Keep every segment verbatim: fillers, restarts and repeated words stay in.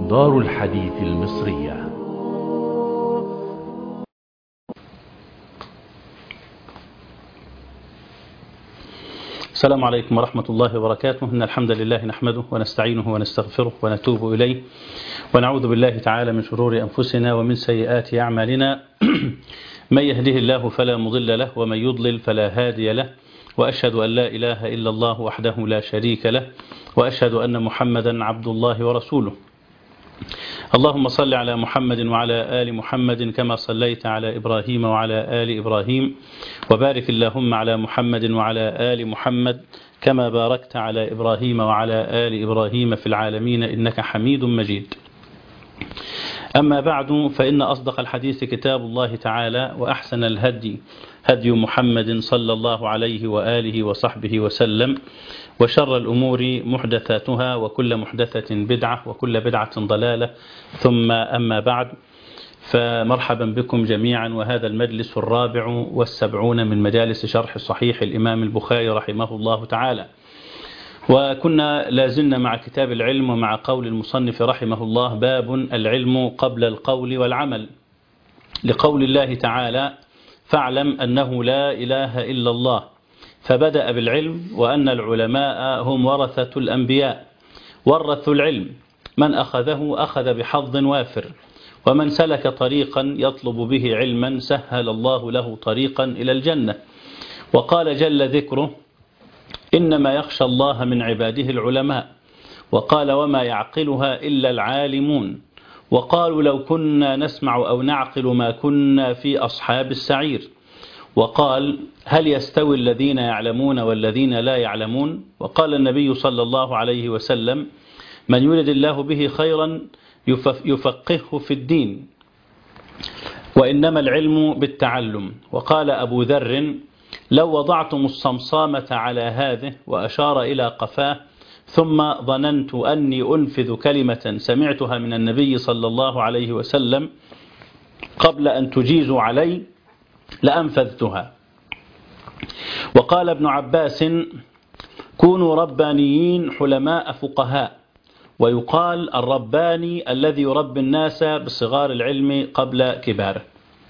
دار الحديث المصرية. السلام عليكم ورحمة الله وبركاته. إن الحمد لله نحمده ونستعينه ونستغفره ونتوب إليه ونعوذ بالله تعالى من شرور أنفسنا ومن سيئات أعمالنا. من يهده الله فلا مضل له ومن يضلل فلا هادي له، وأشهد أن لا إله إلا الله وحده لا شريك له، وأشهد أن محمدا عبد الله ورسوله. اللهم صل على محمد وعلى آل محمد كما صليت على إبراهيم وعلى آل إبراهيم، وبارك اللهم على محمد وعلى آل محمد كما باركت على إبراهيم وعلى آل إبراهيم في العالمين إنك حميد مجيد. أما بعد، فإن أصدق الحديث كتاب الله تعالى، وأحسن الهدي هدي محمد صلى الله عليه وآله وصحبه وسلم، وشر الأمور محدثاتها، وكل محدثة بدعة، وكل بدعة ضلالة، ثم أما بعد، فمرحبا بكم جميعا. وهذا المجلس الرابع والسبعون من مجالس شرح صحيح الإمام البخاري رحمه الله تعالى، وكنا لازلنا مع كتاب العلم ومع قول المصنف رحمه الله: باب العلم قبل القول والعمل، لقول الله تعالى: فاعلم أنه لا إله إلا الله، فبدأ بالعلم، وأن العلماء هم ورثة الأنبياء، ورثوا العلم، من أخذه أخذ بحظ وافر، ومن سلك طريقا يطلب به علما سهل الله له طريقا إلى الجنة. وقال جل ذكره: إنما يخشى الله من عباده العلماء. وقال: وما يعقلها إلا العالمون. وقالوا: لو كنا نسمع أو نعقل ما كنا في أصحاب السعير. وقال: هل يستوي الذين يعلمون والذين لا يعلمون؟ وقال النبي صلى الله عليه وسلم: من يرد الله به خيرا يفقهه في الدين، وإنما العلم بالتعلم. وقال أبو ذر: لو وضعتم الصمصامة على هذه، وأشار إلى قفاه، ثم ظننت أني أنفذ كلمة سمعتها من النبي صلى الله عليه وسلم قبل أن تجيزوا علي لأنفذتها. وقال ابن عباس: كونوا ربانيين حلماء فقهاء. ويقال: الرباني الذي يربي الناس بصغار العلم قبل كباره.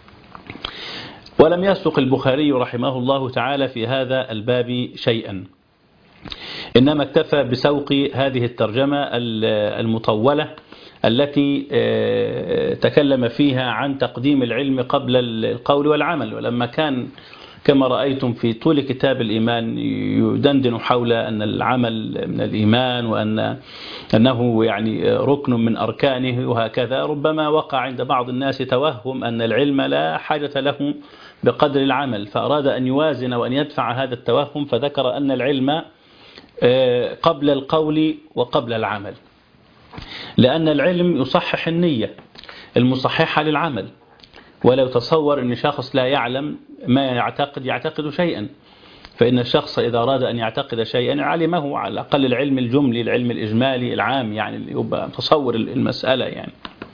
ولم يسق البخاري رحمه الله تعالى في هذا الباب شيئا، إنما اكتفى بسوق هذه الترجمة المطولة التي تكلم فيها عن تقديم العلم قبل القول والعمل. ولما كان كما رأيتم في طول كتاب الإيمان يدندن حول أن العمل من الإيمان، وأن أنه يعني ركن من أركانه وهكذا، ربما وقع عند بعض الناس توهم أن العلم لا حاجة له بقدر العمل، فأراد أن يوازن وأن يدفع هذا التوهم، فذكر أن العلم قبل القول وقبل العمل، لأن العلم يصحح النية المصححة للعمل. ولو تصور أن شخص لا يعلم ما يعتقد يعتقد شيئا، فإن الشخص إذا أراد أن يعتقد شيئا علمه على الأقل العلم الجملي، العلم الإجمالي العام، يعني يبقى تصور المسألة يعني.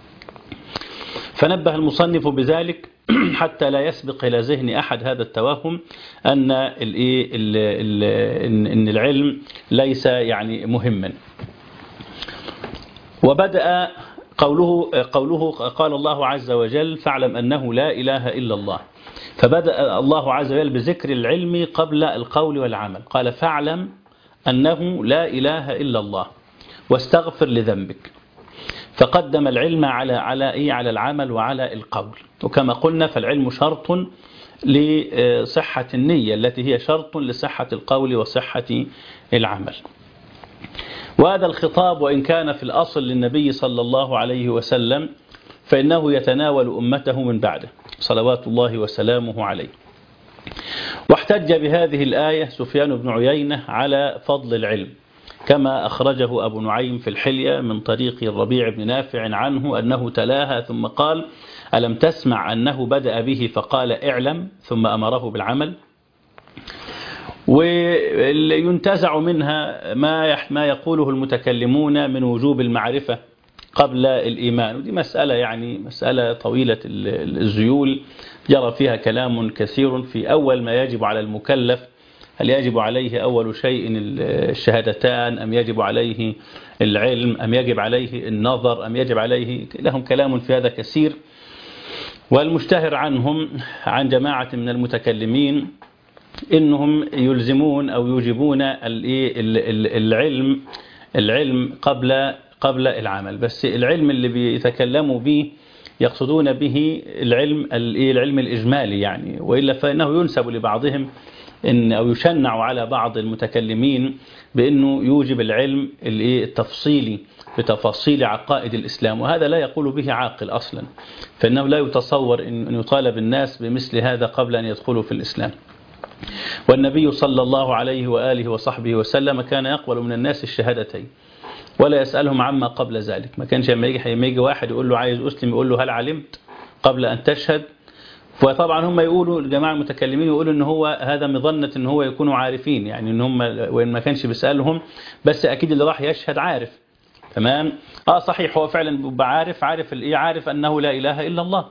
فنبه المصنف بذلك حتى لا يسبق إلى ذهن أحد هذا التوهم أن إن العلم ليس يعني مهما. وبدأ قوله قوله قال الله عز وجل: فاعلم أنه لا إله إلا الله. فبدأ الله عز وجل بذكر العلم قبل القول والعمل، قال: فاعلم أنه لا إله إلا الله واستغفر لذنبك. فقدم العلم على على إيه على العمل وعلى القول. وكما قلنا فالعلم شرط لصحة النية التي هي شرط لصحة القول وصحة العمل. وهذا الخطاب وإن كان في الأصل للنبي صلى الله عليه وسلم، فإنه يتناول أمته من بعده صلوات الله وسلامه عليه. واحتج بهذه الآية سفيان بن عيينة على فضل العلم، كما أخرجه أبو نعيم في الحلية من طريق الربيع بن نافع عنه أنه تلاها ثم قال: ألم تسمع أنه بدأ به فقال اعلم ثم أمره بالعمل؟ وينتزع منها ما ما يقوله المتكلمون من وجوب المعرفة قبل الإيمان، ودي مسألة يعني مسألة طويلة الذيول جرى فيها كلام كثير في أول ما يجب على المكلف هل يجب عليه أول شيء الشهادتان أم يجب عليه العلم أم يجب عليه النظر أم يجب عليه، لهم كلام في هذا كثير. والمشتهر عنهم عن جماعة من المتكلمين إنهم يلزمون أو يوجبون العلم العلم قبل قبل العمل، بس العلم اللي بيتكلموا به يقصدون به العلم العلم الإجمالي يعني، وإلا فإنه ينسب لبعضهم إن أو يشنع على بعض المتكلمين بأنه يوجب العلم التفصيلي بتفاصيل عقائد الإسلام، وهذا لا يقول به عاقل أصلا، فإنه لا يتصور أن يطالب الناس بمثل هذا قبل أن يدخلوا في الإسلام. والنبي صلى الله عليه وآله وصحبه وسلم كان يقبل من الناس الشهادتين ولا يسألهم عما قبل ذلك. ما كانش لما يجي يجي واحد يقول له عايز أسلم يقول له هل علمت قبل أن تشهد؟ وطبعا هم يقولوا الجماعة المتكلمين يقولوا ان هو هذا مظنة ان هو يكونوا عارفين، يعني ان هم وان ما كانش بيسألهم بس اكيد اللي راح يشهد عارف. تمام. اه صحيح، هو فعلا بيبقى عارف عارف الايه عارف انه لا اله الا الله،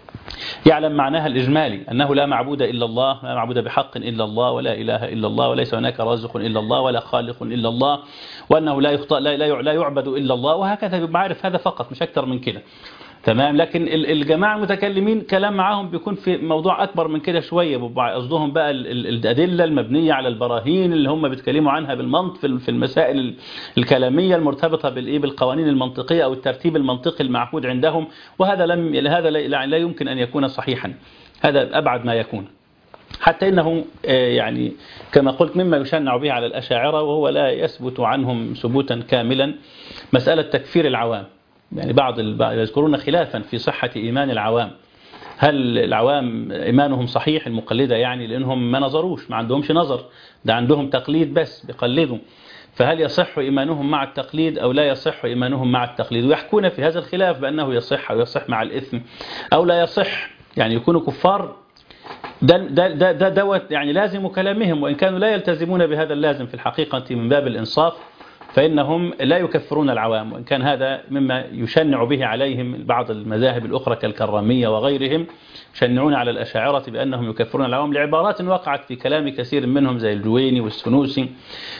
يعلم معناها الإجمالي أنه لا معبود إلا الله، لا معبود بحق إلا الله، ولا إله إلا الله، وليس هناك رازق إلا الله، ولا خالق إلا الله، وأنه لا يخطئ لا لا يعبد إلا الله، وهكذا يبقى عارف هذا فقط مش أكثر من كده. تمام. لكن الجماعة المتكلمين كلام معاهم بيكون في موضوع أكبر من كده شوية، بيبقى قصدهم بقى الأدلة المبنية على البراهين اللي هم بيتكلموا عنها بالمنطق في المسائل الكلامية المرتبطة بالإيه بالقوانين المنطقية أو الترتيب المنطقي المعهود عندهم، وهذا لم هذا لا يمكن أن يكون صحيحا، هذا أبعد ما يكون. حتى إنه يعني كما قلت مما يشنع به على الأشاعرة وهو لا يثبت عنهم ثبوتا كاملا مسألة تكفير العوام. يعني بعض يذكرون خلافا في صحة إيمان العوام، هل العوام إيمانهم صحيح المقلدة يعني لأنهم ما نظروش، ما عندهمش نظر، ده عندهم تقليد بس بيقلدوا، فهل يصح إيمانهم مع التقليد أو لا يصح إيمانهم مع التقليد؟ ويحكون في هذا الخلاف بأنه يصح أو يصح مع الإثم أو لا يصح، يعني يكونوا كفار. ده ده ده ده دوت يعني لازم كلامهم، وإن كانوا لا يلتزمون بهذا اللازم في الحقيقة من باب الإنصاف، فإنهم لا يكفرون العوام، وإن كان هذا مما يشنع به عليهم بعض المذاهب الأخرى كالكرامية وغيرهم، يشنعون على الأشاعرة بأنهم يكفرون العوام لعبارات وقعت في كلام كثير منهم زي الجويني والسنوسي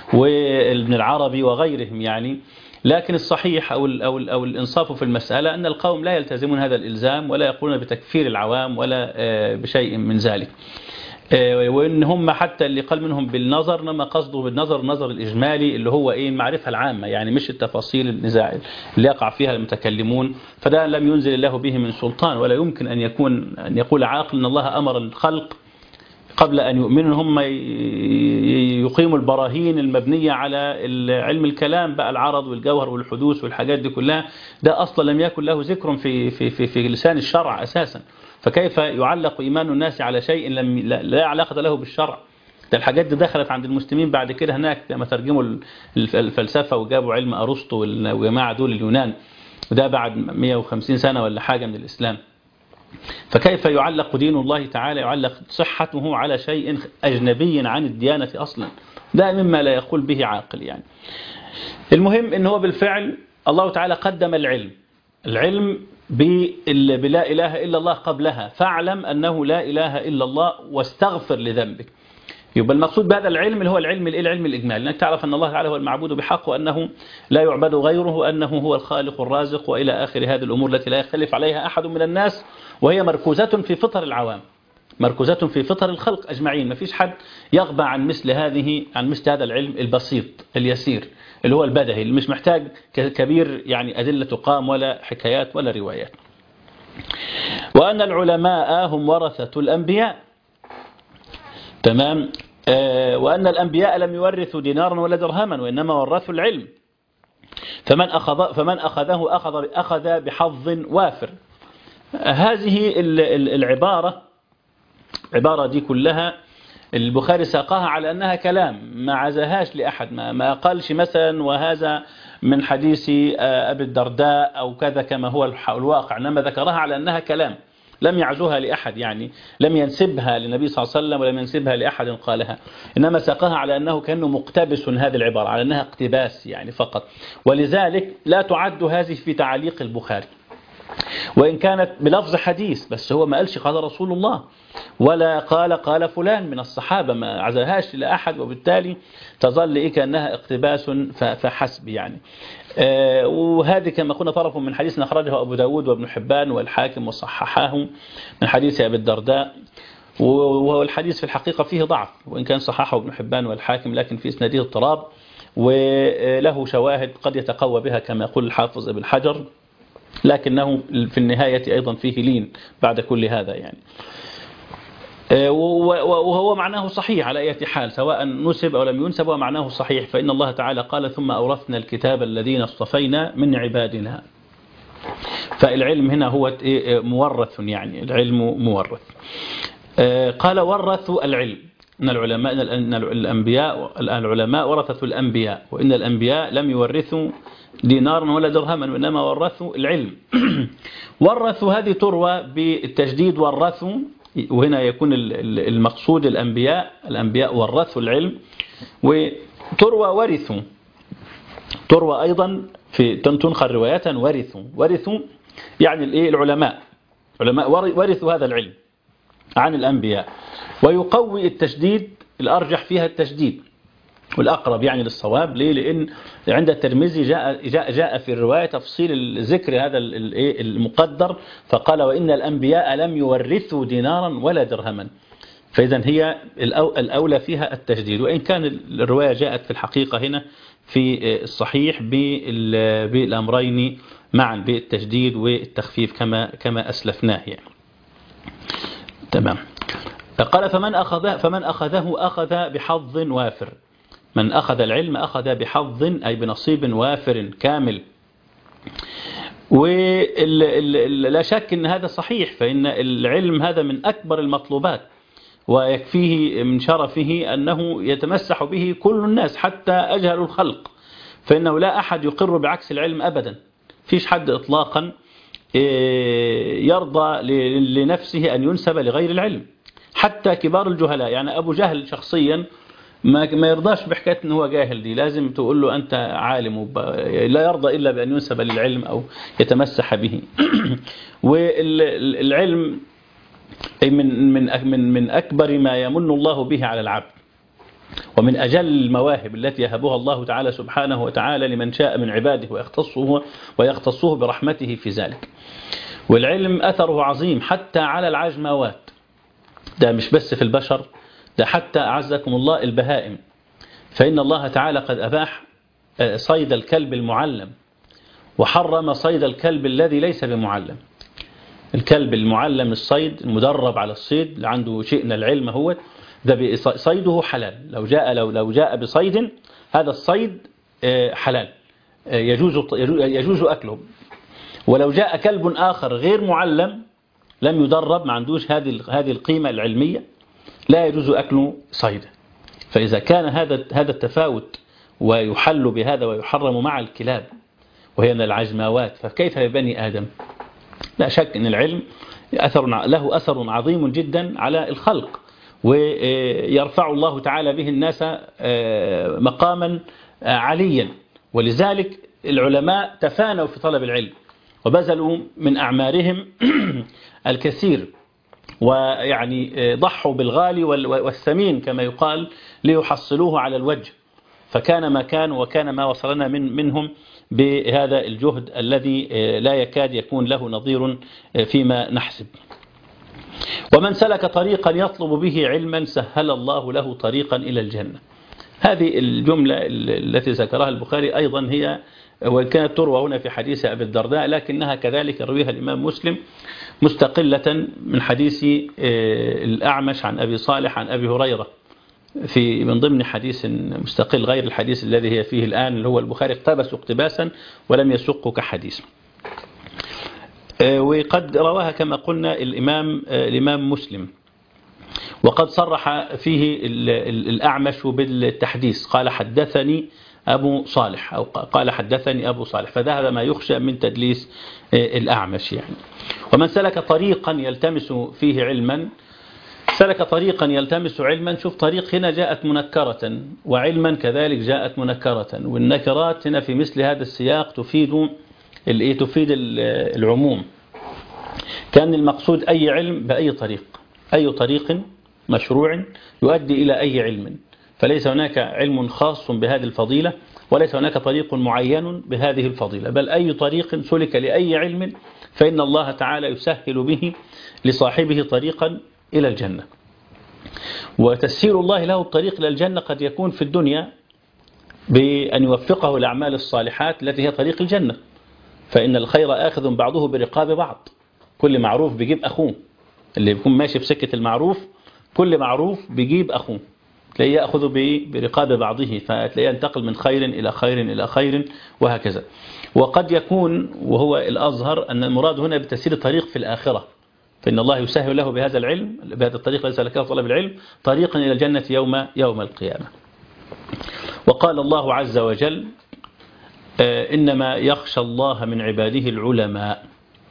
وابن العربي وغيرهم يعني. لكن الصحيح أو أو أو الإنصاف في المسألة أن القوم لا يلتزمون هذا الإلزام ولا يقولون بتكفير العوام ولا بشيء من ذلك، وإن هم حتى اللي قال منهم بالنظر لما قصدوا بالنظر النظر الإجمالي اللي هو إيه المعرفة العامة، يعني مش التفاصيل النزاع اللي يقع فيها المتكلمون، فده لم ينزل الله به من سلطان، ولا يمكن أن يكون أن يقول عاقل أن الله أمر الخلق قبل أن يؤمنوا هم يقيموا البراهين المبنية على علم الكلام بقى العرض والجوهر والحدوث والحاجات دي كلها، ده أصلا لم يكن له ذكر في في في في لسان الشرع أساسا، فكيف يعلق إيمان الناس على شيء لم لا علاقة له بالشرع؟ ده الحاجات دي دخلت عند المسلمين بعد كده هناك لما ترجموا الفلسفة وجابوا علم أرسطو والجماعة دول اليونان، وده بعد مئة وخمسين سنة ولا حاجة من الإسلام. فكيف يعلق دين الله تعالى يعلق صحته على شيء أجنبي عن الديانة أصلا؟ ده مما لا يقول به عاقل يعني. المهم إن هو بالفعل الله تعالى قدم العلم العلم بلا إله إلا الله قبلها، فاعلم أنه لا إله إلا الله واستغفر لذنبك. يبقى المقصود بهذا العلم اللي هو العلم العلم الإجمالي، أنك تعرف أن الله تعالى هو المعبود بحق وأنه لا يعبد غيره وأنه هو الخالق الرازق وإلى آخر هذه الأمور التي لا يختلف عليها أحد من الناس، وهي مركوزة في فطر العوام، مركوزة في فطر الخلق أجمعين. ما فيش حد يغبى عن مثل هذه عن مثل هذا العلم البسيط اليسير اللي هو البدهي اللي مش محتاج كبير يعني أدلة تقام ولا حكايات ولا روايات. وأن العلماء هم ورثة الأنبياء. تمام. آه وأن الأنبياء لم يورثوا دينارا ولا درهما وإنما ورثوا العلم، فمن أخذ فمن أخذه أخذ أخذ بحظ وافر. هذه العبارة العبارة دي كلها البخاري ساقها على أنها كلام، ما عزاهاش لأحد، ما, ما قالش مثلا وهذا من حديث أبي الدرداء أو كذا كما هو الواقع، إنما ذكرها على أنها كلام، لم يعزوها لأحد، يعني لم ينسبها للنبي صلى الله عليه وسلم ولم ينسبها لأحد قالها، إنما ساقها على أنه كأنه مقتبس هذه العبارة، على أنها اقتباس يعني فقط. ولذلك لا تعد هذه في تعليق البخاري، وإن كانت بلفظ حديث، بس هو ما قالش قال رسول الله، ولا قال قال فلان من الصحابة، ما عزلهاش إلى أحد، وبالتالي تظل إيه كأنها اقتباس فحسب يعني. آه وهذه كما قلنا طرف من حديث أخرجه أبو داود وابن حبان والحاكم وصححاه من حديث أبي الدرداء، وهو الحديث في الحقيقة فيه ضعف، وإن كان صححه ابن حبان والحاكم، لكن في إسناده اضطراب، وله شواهد قد يتقوى بها كما يقول الحافظ ابن حجر، لكنه في النهاية أيضا فيه لين بعد كل هذا يعني. وهو معناه صحيح على أي حال، سواء نسب أو لم ينسب، ومعناه صحيح. فإن الله تعالى قال ثم أورثنا الكتاب الذين اصطفينا من عبادنا، فالعلم هنا هو مورث، يعني العلم مورث. قال ورثوا العلم، إن العلماء إن الأنبياء العلماء ورثة الأنبياء، وإن الأنبياء لم يورثوا دينارا ولا درهما، وإنما ورثوا العلم. ورثوا هذه تروى بالتجديد ورثوا، وهنا يكون المقصود الأنبياء، الأنبياء ورثوا العلم. وتروى ورثوا، تروى أيضا في تنخر روايات ورثوا، ورثوا يعني الإيه العلماء، علماء ورثوا هذا العلم عن الأنبياء. ويقوي التشديد، الأرجح فيها التشديد والأقرب يعني للصواب. ليه؟ لأن عند الترمذي جاء, جاء, جاء في الرواية تفصيل ذكر هذا المقدر، فقال وإن الأنبياء لم يورثوا دينارا ولا درهما، فإذا هي الأولى فيها التشديد، وإن كان الرواية جاءت في الحقيقة هنا في الصحيح بالأمرين معا، بالتشديد والتخفيف كما كما أسلفناه يعني. تمام. قال فمن أخذه فمن أخذه أخذ بحظ وافر، من أخذ العلم أخذ بحظ أي بنصيب وافر كامل. ولا شك أن هذا صحيح، فإن العلم هذا من أكبر المطلوبات، ويكفيه من شرفه أنه يتمسح به كل الناس حتى أجهل الخلق، فإنه لا أحد يقر بعكس العلم أبدا، فيش حد إطلاقا يرضى لنفسه أن ينسب لغير العلم، حتى كبار الجهلاء. يعني أبو جهل شخصيا ما ما يرضاش بحكاية أنه هو جاهل، دي لازم تقول له أنت عالم، لا يرضى إلا بأن ينسب للعلم أو يتمسح به. والعلم من من من من أكبر ما يمن الله به على العبد، ومن أجل المواهب التي يهبها الله تعالى سبحانه وتعالى لمن شاء من عباده ويختصه ويختصه برحمته في ذلك. والعلم أثره عظيم حتى على العجموات، ده مش بس في البشر، ده حتى أعزكم الله البهائم، فإن الله تعالى قد أباح صيد الكلب المعلم، وحرم صيد الكلب الذي ليس بمعلم. الكلب المعلم الصيد المدرب على الصيد اللي عنده شئنا العلم هو ده صيده حلال، لو جاء لو لو جاء بصيد هذا الصيد حلال يجوز يجوز أكله. ولو جاء كلب آخر غير معلم لم يدرب، ما عندوش هذه هذه القيمة العلمية، لا يجوز أكل صيده. فإذا كان هذا هذا التفاوت ويحل بهذا ويحرم مع الكلاب وهي من العجماوات، فكيف ببني آدم؟ لا شك أن العلم أثر له أثر عظيم جدا على الخلق، ويرفع الله تعالى به الناس مقاما عليا. ولذلك العلماء تفانوا في طلب العلم وبذلوا من أعمارهم الكثير، ويعني ضحوا بالغالي والثمين كما يقال ليحصلوه على الوجه، فكان ما كان وكان ما وصلنا من منهم بهذا الجهد الذي لا يكاد يكون له نظير فيما نحسب. ومن سلك طريقا يطلب به علما سهل الله له طريقا إلى الجنة. هذه الجملة التي ذكرها البخاري أيضا هي وكانت تروى هنا في حديث أبي الدرداء، لكنها كذلك رويها الإمام مسلم مستقلة من حديث الأعمش عن أبي صالح عن أبي هريرة، في من ضمن حديث مستقل غير الحديث الذي هي فيه الآن، اللي هو البخاري اقتبس اقتباسا ولم يسقه كحديث. وقد رواها كما قلنا الإمام الإمام مسلم، وقد صرح فيه الأعمش بالتحديث، قال حدثني أبو صالح أو قال حدثني أبو صالح، فذهب ما يخشى من تدليس الأعمش يعني. ومن سلك طريقا يلتمس فيه علما، سلك طريقا يلتمس علما، شوف طريق هنا جاءت منكرة، وعلما كذلك جاءت منكرة، والنكرات هنا في مثل هذا السياق تفيد الايه تفيد العموم، كان المقصود أي علم بأي طريق، أي طريق مشروع يؤدي إلى أي علم، فليس هناك علم خاص بهذه الفضيلة، وليس هناك طريق معين بهذه الفضيلة، بل أي طريق سلك لأي علم فإن الله تعالى يسهل به لصاحبه طريقا إلى الجنة. وتسهيل الله له الطريق إلى الجنة قد يكون في الدنيا بأن يوفقه الأعمال الصالحات التي هي طريق الجنة، فإن الخير آخذ بعضه برقاب بعض، كل معروف بيجيب أخوه، اللي بيكون ماشي في سكة المعروف كل معروف بيجيب أخوه، تلاقيه يأخذ برقاب بعضه، فتلاقيه ينتقل من خير إلى خير إلى خير وهكذا. وقد يكون وهو الأظهر أن المراد هنا بتسهيل الطريق في الآخرة، فإن الله يسهل له بهذا العلم، بهذا الطريق الذي سلكه طلب العلم، طريقا إلى الجنة يوم يوم القيامة. وقال الله عز وجل: إنما يخشى الله من عباده العلماء،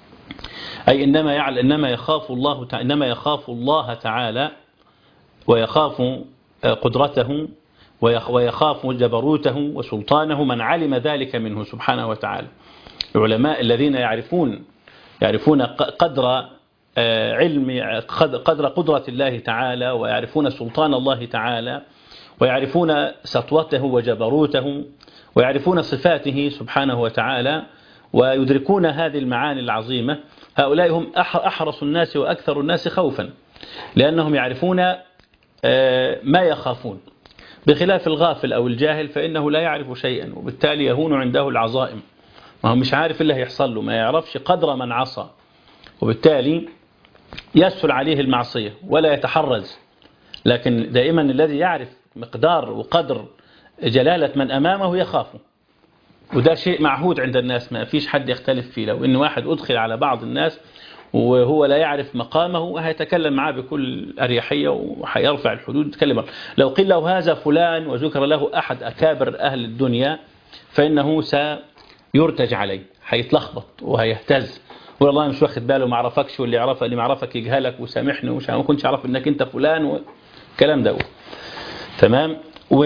أي إنما يعلم إنما يخاف الله إنما يخاف الله تعالى ويخاف قدرته ويخاف جبروته وسلطانه من علم ذلك منه سبحانه وتعالى. العلماء الذين يعرفون يعرفون قدر علم قدر قدرة الله تعالى، ويعرفون سلطان الله تعالى، ويعرفون سطوته وجبروته، ويعرفون صفاته سبحانه وتعالى، ويدركون هذه المعاني العظيمة، هؤلاء هم أحرص الناس وأكثر الناس خوفا، لأنهم يعرفون ما يخافون، بخلاف الغافل أو الجاهل فإنه لا يعرف شيئا، وبالتالي يهون عنده العظائم، ما هو مش عارف إلا هيحصل له، ما يعرفش قدر من عصى، وبالتالي يسهل عليه المعصية ولا يتحرز. لكن دائما الذي يعرف مقدار وقدر جلالة من أمامه يخافه، وده شيء معهود عند الناس، ما فيش حد يختلف فيه. لو إن واحد أدخل على بعض الناس وهو لا يعرف مقامه هيتكلم معه بكل أريحية وهيرفع الحدود يتكلم. لو قيل له هذا فلان وذكر له أحد أكابر أهل الدنيا فإنه سيرتج عليه، هيتلخبط وهيهتز، والله مش واخد باله، ما عرفكش، واللي يعرفك اللي ما عرفك يجهلك وسامحني ومش ما كنتش عارف انك انت فلان والكلام ده. تمام.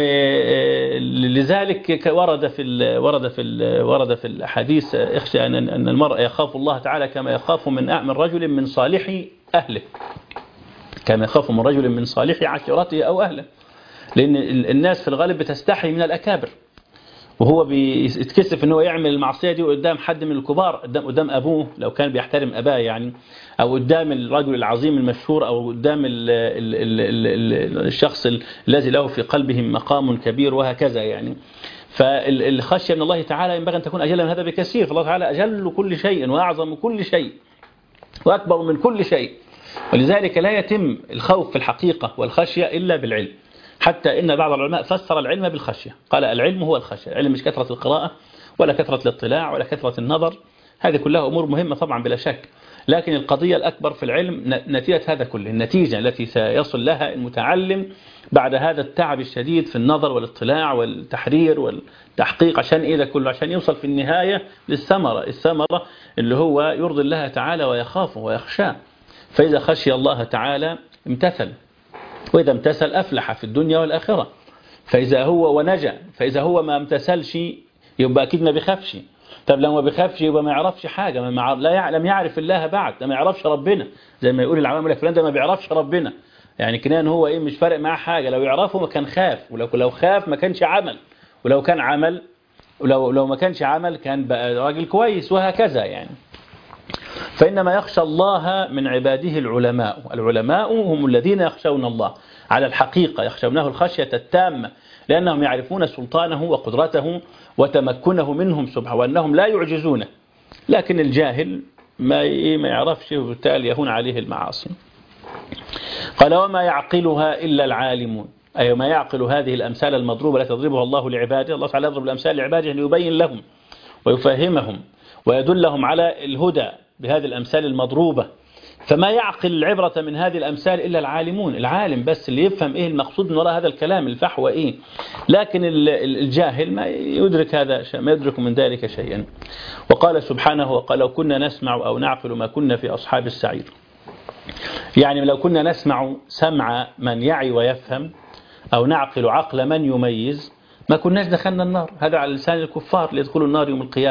ولذلك ورد في ورد في ورد في الحديث: اخشى ان ان المرء يخاف الله تعالى كما يخاف من من رجل من صالح اهله، كما يخاف من رجل من صالح عشيرته او اهله، لان الناس في الغالب بتستحي من الاكابر، وهو بيتكسف ان هو يعمل المعصيه دي قدام حد من الكبار، قدام قدام ابوه لو كان بيحترم اباه يعني، او قدام الرجل العظيم المشهور، او قدام ال ال ال ال الشخص الذي له في قلبه مقام كبير وهكذا يعني. فالخشيه من الله تعالى ينبغي ان تكون اجل من هذا بكثير، فالله تعالى اجل كل شيء واعظم من كل شيء واكبر من كل شيء، ولذلك لا يتم الخوف في الحقيقه والخشيه الا بالعلم. حتى إن بعض العلماء فسر العلم بالخشية، قال العلم هو الخشية. العلم مش كثرة القراءة ولا كثرة الاطلاع ولا كثرة النظر، هذه كلها أمور مهمة طبعا بلا شك، لكن القضية الأكبر في العلم نتيجة هذا كله، النتيجة التي سيصل لها المتعلم بعد هذا التعب الشديد في النظر والاطلاع والتحرير والتحقيق، عشان إيه ده كله؟ عشان يوصل في النهاية للثمرة، الثمرة اللي هو يرضي الله تعالى ويخافه ويخشاه. فإذا خشي الله تعالى امتثل، وإذا امتثل أفلح في الدنيا والآخرة. فإذا هو ونجا، فإذا هو ما امتثلش يبقى أكيد ما بيخافش. طب لو ما بيخافش يبقى ما يعرفش حاجة، ما لا يعلم يعرف الله بعد، ده ما يعرفش ربنا، زي ما يقول العوام لك فلان ده ما بيعرفش ربنا، يعني كنان هو إيه مش فارق معاه حاجة، لو يعرفه ما كان خاف، ولو لو خاف ما كانش عمل، ولو كان عمل ولو لو ما كانش عمل كان بقى راجل كويس وهكذا يعني. فإنما يخشى الله من عباده العلماء، العلماء هم الذين يخشون الله على الحقيقة، يخشونه الخشية التامة، لأنهم يعرفون سلطانه وقدرته وتمكنه منهم سبحانه، وأنهم لا يعجزونه. لكن الجاهل ما ما يعرفش، وبالتالي يهون عليه المعاصي. قال: وما يعقلها إلا العالمون، أي ما يعقل هذه الأمثال المضروبة التي يضربها الله لعباده. الله تعالى يضرب الأمثال لعباده ليبين لهم ويفهمهم ويدلهم على الهدى بهذه الأمثال المضروبة. فما يعقل العبرة من هذه الأمثال إلا العالمون، العالم بس اللي يفهم إيه المقصود من وراء هذا الكلام، الفحوى إيه. لكن الجاهل ما يدرك هذا، ما يدرك من ذلك شيئا. وقال سبحانه: وقال لو كنا نسمع أو نعقل ما كنا في أصحاب السعير، يعني لو كنا نسمع سمع من يعي ويفهم، أو نعقل عقل من يميز، ما كناش دخلنا النار. هذا على لسان الكفار ليدخلوا النار يوم القيامة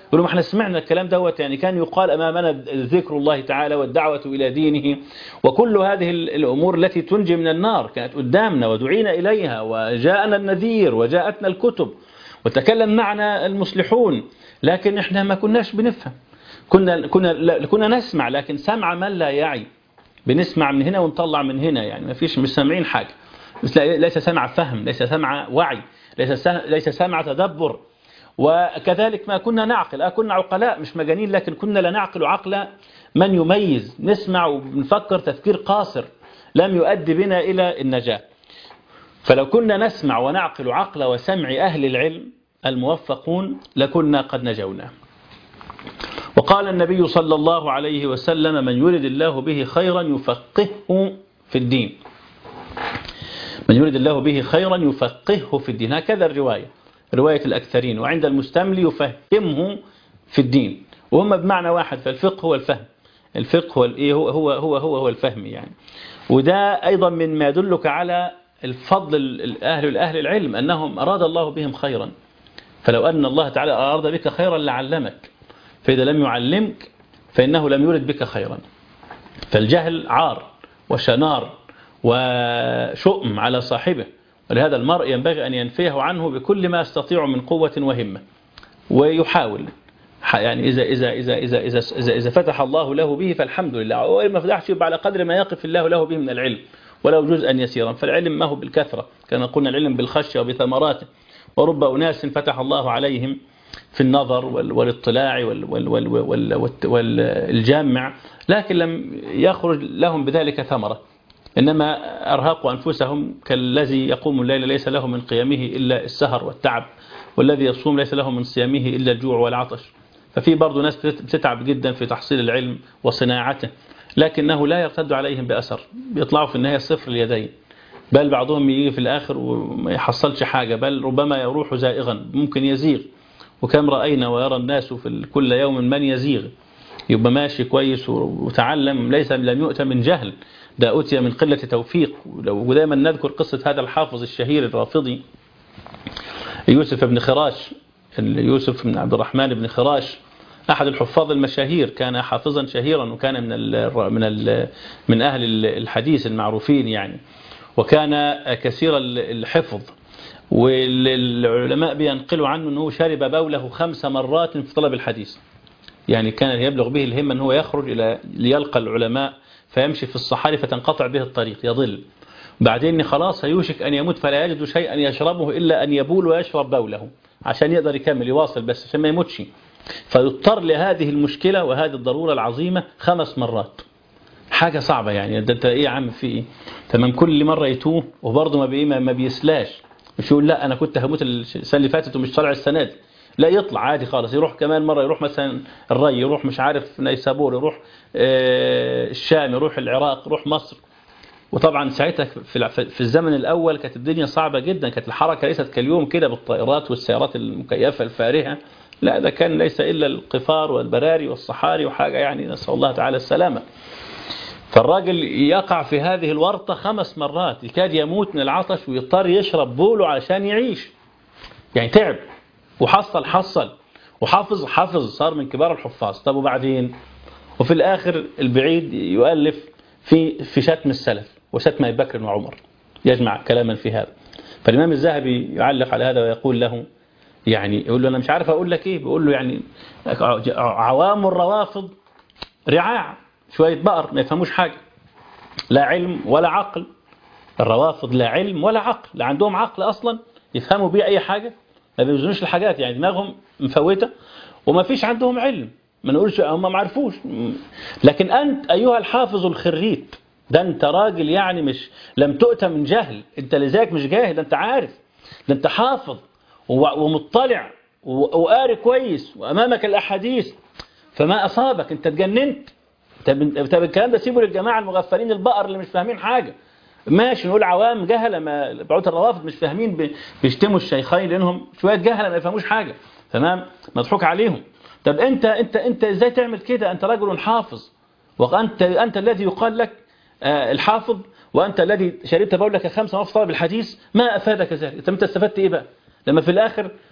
يقولوا ما احنا سمعنا الكلام دوت، يعني كان يقال أمامنا ذكر الله تعالى والدعوة إلى دينه وكل هذه الأمور التي تنجي من النار كانت قدامنا ودعينا إليها، وجاءنا النذير وجاءتنا الكتب وتكلم معنا المصلحون، لكن احنا ما كناش بنفهم. كنا كنا كنا نسمع، لكن سمع من لا يعي. بنسمع من هنا ونطلع من هنا، يعني ما فيش، مش سامعين حاجة. ليس سمع فهم، ليس سمع وعي، ليس ليس سمع تدبر. وكذلك ما كنا نعقل، آه كنا عقلاء مش مجانين، لكن كنا لا نعقل عقل من يميز. نسمع وبنفكر تفكير قاصر لم يؤدي بنا إلى النجاة. فلو كنا نسمع ونعقل عقل وسمع أهل العلم الموفقون لكنا قد نجونا. وقال النبي صلى الله عليه وسلم: من يرد الله به خيرا يفقهه في الدين. من يرد الله به خيرا يفقهه في الدين، هكذا الرواية، رواية الأكثرين. وعند المستملي يفهمه في الدين، وهم بمعنى واحد. فالفقه هو الفهم، الفقه هو هو هو هو هو, هو الفهم يعني. وده أيضا من ما يدلك على الفضل الأهل الأهل العلم، أنهم أراد الله بهم خيرا. فلو أن الله تعالى أراد بك خيرا لعلمك، فإذا لم يعلمك فإنه لم يرد بك خيرا. فالجهل عار وشنار وشؤم على صاحبه، ولهذا المرء ينبغي أن ينفيه عنه بكل ما يستطيع من قوة وهمة، ويحاول يعني إذا إذا إذا إذا إذا إذا, إذا فتح الله له به فالحمد لله، وما فتحش يبقى على قدر ما يقف الله له به من العلم ولو جزءا يسيرا. فالعلم ما هو بالكثرة، كما قلنا العلم بالخشية وبثمراته. ورب أناس فتح الله عليهم في النظر والاطلاع والجامع، لكن لم يخرج لهم بذلك ثمرة، إنما أرهقوا أنفسهم كالذي يقوم الليل ليس له من قيامه إلا السهر والتعب، والذي يصوم ليس له من صيامه إلا الجوع والعطش. ففي برضو ناس بتتعب جدا في تحصيل العلم وصناعته، لكنه لا يرتد عليهم بأثر، بيطلعوا في النهاية صفر اليدين، بل بعضهم يجي في الآخر وما يحصلش حاجة، بل ربما يروح زائغا، ممكن يزيغ. وكم رأينا ويرى الناس في كل يوم من يزيغ، يبقى ماشي كويس وتعلم، ليس لم يؤتى من جهل، ده أتي من قلة توفيق. ودائما نذكر قصة هذا الحافظ الشهير الرافضي يوسف بن خراش، يوسف بن عبد الرحمن بن خراش، أحد الحفاظ المشاهير، كان حافظا شهيرا، وكان من ال من ال من أهل الحديث المعروفين يعني، وكان كثير الحفظ. والعلماء بينقلوا عنه أنه شرب بوله خمس مرات في طلب الحديث، يعني كان يبلغ به الهمة أنه يخرج إلى ليلقى العلماء، فيمشي في الصحاري فتنقطع به الطريق يضل، بعدين خلاص هيوشك أن يموت فلا يجد شيئا يشربه إلا أن يبول ويشرب بوله عشان يقدر يكمل يواصل، بس عشان ما يموتش. فيضطر لهذه المشكلة وهذه الضرورة العظيمة خمس مرات، حاجة صعبة يعني. ده انت ايه يا عم في ايه؟ تمام، كل مرة يتوه وبرضه ما بي ما بيسلاش، مش يقول لا أنا كنت هموت السنة اللي فاتت ومش طالع السنة دي، لا يطلع عادي خالص، يروح كمان مرة، يروح مثلا الري، يروح مش عارف نيسابور، يروح الشام، يروح العراق، يروح مصر. وطبعا ساعتها في الزمن الأول كانت الدنيا صعبة جدا، كانت الحركة ليست كاليوم كده بالطائرات والسيارات المكيفة الفارهة، لا ده كان ليس إلا القفار والبراري والصحاري وحاجة يعني، نسأل الله تعالى السلامة. فالراجل يقع في هذه الورطة خمس مرات، يكاد يموت من العطش ويضطر يشرب بوله عشان يعيش، يعني تعب وحصل حصل وحافظ حافظ، صار من كبار الحفاظ. طب وبعدين؟ وفي الآخر البعيد يؤلف في في شتم السلف وشتم أبي بكر وعمر، يجمع كلاما في هذا. فالإمام الذهبي يعلق على هذا ويقول له، يعني يقول له أنا مش عارف أقول لك إيه، بيقول له يعني عوام الروافض رعاع، شوية بقر ما يفهموش حاجة، لا علم ولا عقل. الروافض لا علم ولا عقل، لا عندهم عقل أصلا يفهموا بيه أي حاجة، ما بيوزنوش الحاجات، يعني دماغهم مفوتة، وما فيش عندهم علم، ما نقولش هم ما عرفوش. لكن أنت أيها الحافظ الخريت، ده أنت راجل يعني مش لم تؤتى من جهل، أنت لذلك مش جاهل، ده أنت عارف، ده أنت حافظ ومطلع وقاري كويس وأمامك الأحاديث، فما أصابك؟ أنت اتجننت. طب الكلام ده سيبه للجماعة المغفلين البقر اللي مش فاهمين حاجة، ماشي نقول عوام جهلة، ما بعوث الروافض مش فاهمين، بيشتموا الشيخين لأنهم شوية جهلة ما يفهموش حاجة، تمام، مضحوك عليهم. طب أنت أنت أنت إزاي تعمل كده؟ أنت رجل حافظ، وأنت أنت الذي يقال لك الحافظ، وأنت الذي شربت بولك خمسة مرات في طلب الحديث، ما أفادك ذلك؟ طب أنت استفدت إيه بقى لما في الآخر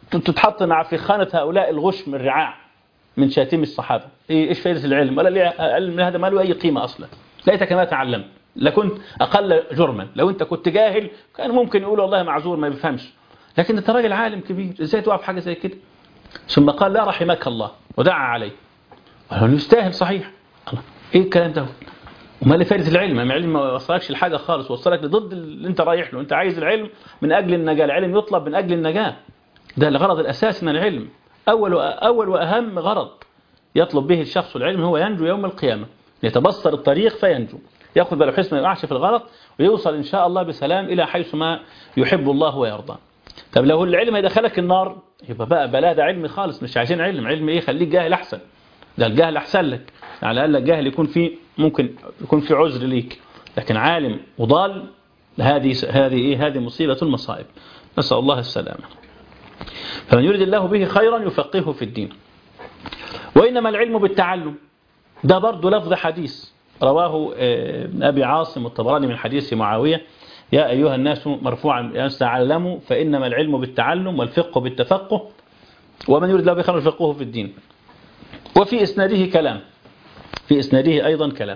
تتحط مع في خانة هؤلاء الغشم الرعاع من شاتم الصحابة. إيش فائدة العلم؟ ولا العلم هذا ما له أي قيمة أصلا. ليتك ما تعلم لكنت أقل جرما. لو أنت كنت جاهل كان ممكن يقول والله معذور ما بيفهمش، لكن أنت راجل عالم كبير، إزاي توقف حاجة زي كده؟ ثم قال لا رحمك الله ودعا عليه. هو يستاهل صحيح. الله إيه الكلام ده؟ وما اللي فائدة العلم؟ العلم ما وصلكش لحاجة خالص، وصلك لضد اللي أنت رايح له. أنت عايز العلم من أجل النجاة، العلم يطلب من أجل النجاة، ده الغرض الأساسي من العلم. أول أول وأهم غرض يطلب به الشخص العلم هو ينجو يوم القيامة، يتبصر الطريق فينجو، يأخذ باله حسن ما يقعش في الغلط، ويوصل إن شاء الله بسلام إلى حيث ما يحب الله ويرضى. طب لو العلم يدخلك النار يبقى بقى بلا ده علم خالص، مش عايزين علم. علم إيه؟ خليك جاهل أحسن، ده الجهل أحسن لك، على الأقل الجهل يكون فيه ممكن يكون في عذر ليك، لكن عالم وضال هذه هذه إيه؟ هذه مصيبة المصائب، نسأل الله السلامة. فمن يريد الله به خيرا يفقهه في الدين. وإنما العلم بالتعلم، ده برضه لفظ حديث رواه ابن أبي عاصم الطبراني من حديث معاوية: يا أيها الناس مرفوعا تعلموا فإنما العلم بالتعلم والفقه بالتفقه ومن يريد الله به خيرا يفقهه في الدين. وفي إسناده كلام، في إسناده أيضا كلام،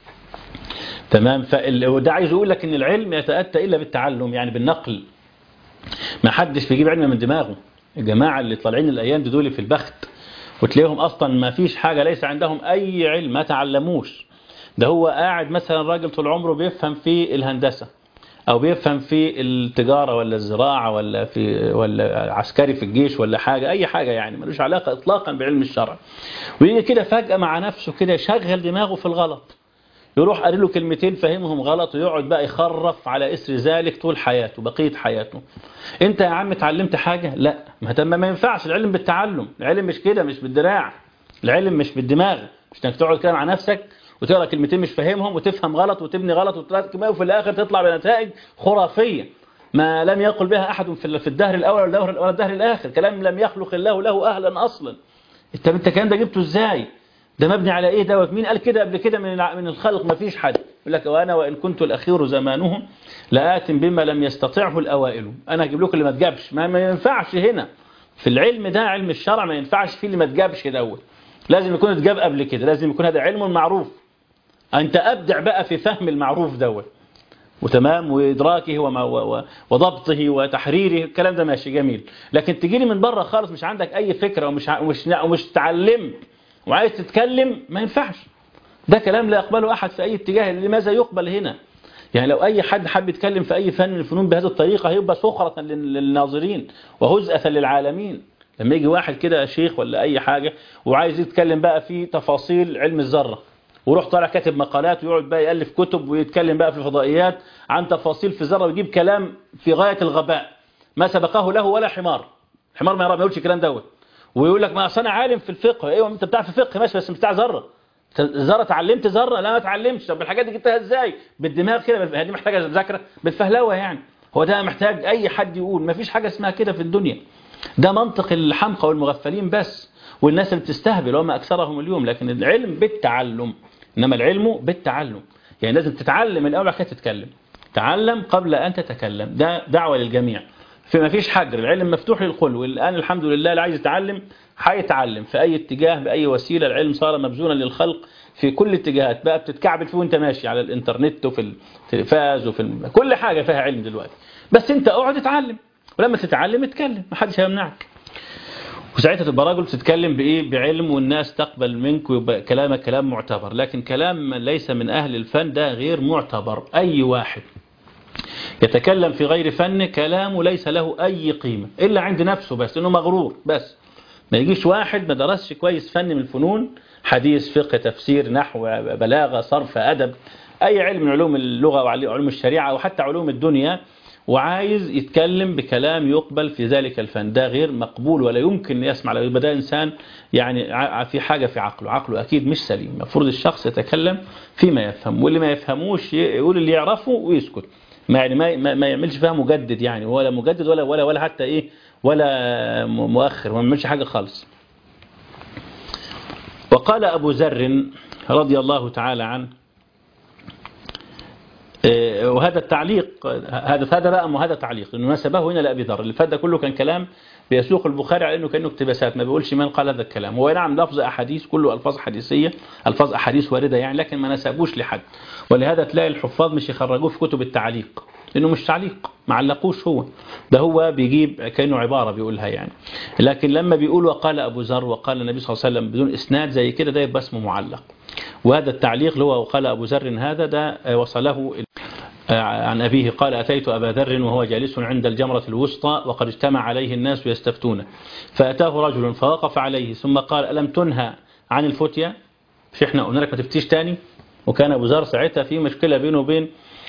تمام. وده عايز يقول لك إن العلم يتأتى إلا بالتعلم، يعني بالنقل. ما حدش بيجيب علم من دماغه. الجماعة اللي طالعين الأيام دول في البخت وتلاقيهم أصلا ما فيش حاجة، ليس عندهم أي علم، ما تعلموش. ده هو قاعد مثلا راجل طول عمره بيفهم في الهندسة أو بيفهم في التجارة ولا الزراعة ولا في ولا عسكري في الجيش ولا حاجة، أي حاجة يعني ملوش علاقة إطلاقا بعلم الشرع، ويجي كده فجأة مع نفسه كده يشغل دماغه في الغلط، يروح قال له كلمتين فهمهم غلط ويقعد بقى يخرف على إثر ذلك طول حياته بقية حياته. انت يا عم اتعلمت حاجة؟ لا، ما ما ينفعش. العلم بالتعلم، العلم مش كده، مش بالدراع، العلم مش بالدماغ، مش انك تقعد كده مع نفسك وتقرا كلمتين مش فاهمهم وتفهم غلط وتبني غلط وتركب وفي الاخر تطلع بنتائج خرافية ما لم يقل بها احد في الدهر الاول ولا الدهر الاخر، كلام لم يخلق الله له اهلا اصلا. انت انت الكلام ده جبته ازاي؟ ده مبني على ايه دوت؟ مين قال كده قبل كده من من الخلق؟ ما فيش حد. يقول لك وانا وان كنت الاخير زمانهم لآت بما لم يستطعه الاوائل. انا هجيب لكم اللي ما تجابش، ما, ما ينفعش هنا في العلم ده، علم الشرع ما ينفعش فيه اللي ما تجابش دوت، لازم يكون اتجاب قبل كده، لازم يكون هذا علم معروف. انت ابدع بقى في فهم المعروف دوت وتمام وادراكه وضبطه وتحريره، الكلام ده ماشي جميل، لكن تجي لي من بره خالص مش عندك اي فكره ومش ومش ومش تعلمت وعايز تتكلم، ما ينفعش. ده كلام لا يقبله أحد في أي اتجاه. لماذا يقبل هنا؟ يعني لو أي حد حب يتكلم في أي فن من الفنون بهذه الطريقة هيبقى سخرة للناظرين وهزءة للعالمين. لما يجي واحد كده شيخ ولا أي حاجة وعايز يتكلم بقى في تفاصيل علم الذرة ويروح طالع كاتب مقالات ويقعد بقى يألف كتب ويتكلم بقى في الفضائيات عن تفاصيل في الذرة ويجيب كلام في غاية الغباء ما سبقه له ولا حمار، حمار ما يقولش الكلام دوت، ويقول لك ما انا عالم في الفقه. ايوه انت بتاع في فقه ماشي، بس مش بتاع ذره. ذره اتعلمت ذره؟ لا ما اتعلمتش. طب الحاجات دي جبتها ازاي؟ بالدماغ كده؟ دي محتاجه مذاكره بالفهلوه يعني. هو ده محتاج اي حد يقول؟ ما فيش حاجه اسمها كده في الدنيا. ده منطق الحمقى والمغفلين بس، والناس اللي بتستهبل وما اكثرهم اليوم. لكن العلم بالتعلم، انما العلم بالتعلم، يعني لازم تتعلم الاول بعد كده تتكلم. تعلم قبل ان تتكلم، ده دعوه للجميع، فما فيش حجر. العلم مفتوح للكل، والآن الحمد لله اللي عايز يتعلم هيتعلم في أي اتجاه بأي وسيلة. العلم صار مبذولا للخلق في كل اتجاهات، بقى بتتكعبل فيه وانت ماشي على الانترنت وفي التلفاز وفي الم... كل حاجة فيها علم دلوقتي، بس انت اقعد اتعلم، ولما تتعلم اتكلم، محدش هيمنعك. وساعتها تبقى راجل تتكلم بإيه؟ بعلم، والناس تقبل منك ويبقى كلامك كلام معتبر. لكن كلام من ليس من أهل الفن ده غير معتبر. أي واحد يتكلم في غير فن كلامه ليس له أي قيمة إلا عند نفسه بس، إنه مغرور بس. ما يجيش واحد ما درسش كويس فن من الفنون، حديث فقه تفسير نحو بلاغة صرف أدب، أي علم من علوم اللغة وعلوم الشريعة وحتى علوم الدنيا، وعايز يتكلم بكلام يقبل في ذلك الفن، ده غير مقبول ولا يمكن يسمع له. يبقى ده إنسان يعني في حاجة في عقله، عقله أكيد مش سليم. المفروض الشخص يتكلم فيما يفهم، واللي ما يفهموش يقول اللي يعرفه ويسكت، ما يعني ما ما يعملش فيها مجدد يعني، ولا مجدد ولا ولا ولا حتى ايه ولا مؤخر، ما يعملش حاجه خالص. وقال ابو ذر رضي الله تعالى عنه: وهذا التعليق هذا هذا بقى ما هذا تعليق انه نسبه هنا لأبي ذر. اللي فات ده كله كان كلام بيسوق البخاري على انه كانه اقتباسات، ما بيقولش من قال هذا الكلام. هو نعم لفظ احاديث كله الفاظ حديثيه، الفاظ احاديث وارده يعني، لكن ما نسبوش لحد. ولهذا تلاقي الحفاظ مش يخرجوه في كتب التعليق لانه مش تعليق، ما علقوش هو ده، هو بيجيب كانه عباره بيقولها يعني. لكن لما بيقول وقال ابو ذر وقال النبي صلى الله عليه وسلم بدون اسناد زي كده، ده يبقى اسمه معلق. وهذا التعليق اللي هو وقال ابو ذر هذا ده وصله عن أبيه قال أتيت أبا ذر وهو جالس عند الجمرة الوسطى وقد اجتمع عليه الناس يستفتون، فأتاه رجل فوقف عليه ثم قال ألم تنهى عن الفتية؟ مش احنا قلنا لك ما تفتيش تاني؟ وكان أبو ذر ساعتها في مشكلة بينه وبين